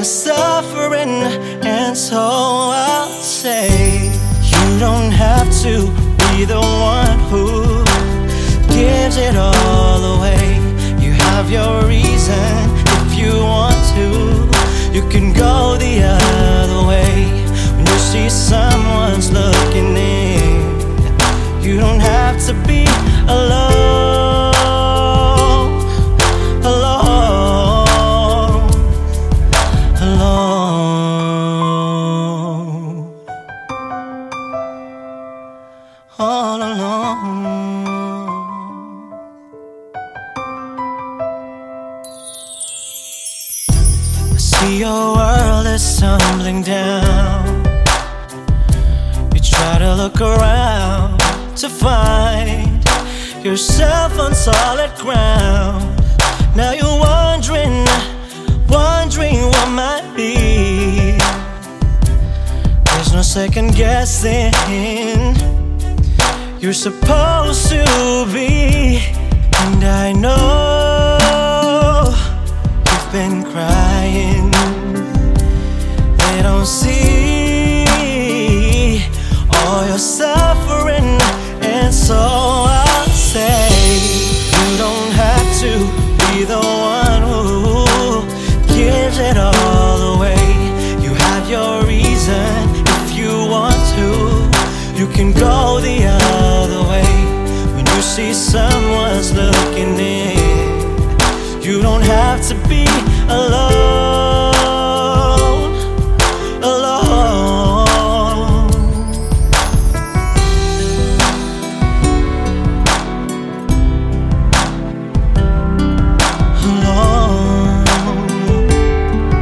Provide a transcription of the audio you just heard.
you're suffering, and so I'll say, you don't have to be the one who gives it all away. You have your reason. If you want to, you can go the other way. When you see someone's looking in, you don't have to be alone, alone, alone, all alone. I see your world is tumbling down. You try to look around to find yourself on solid ground. Now you're wondering what might be. There's no second guessing. You're supposed to be. And I know you've been crying. They don't see all your suffering, and so I'll say, you don't have to be the one who gives it all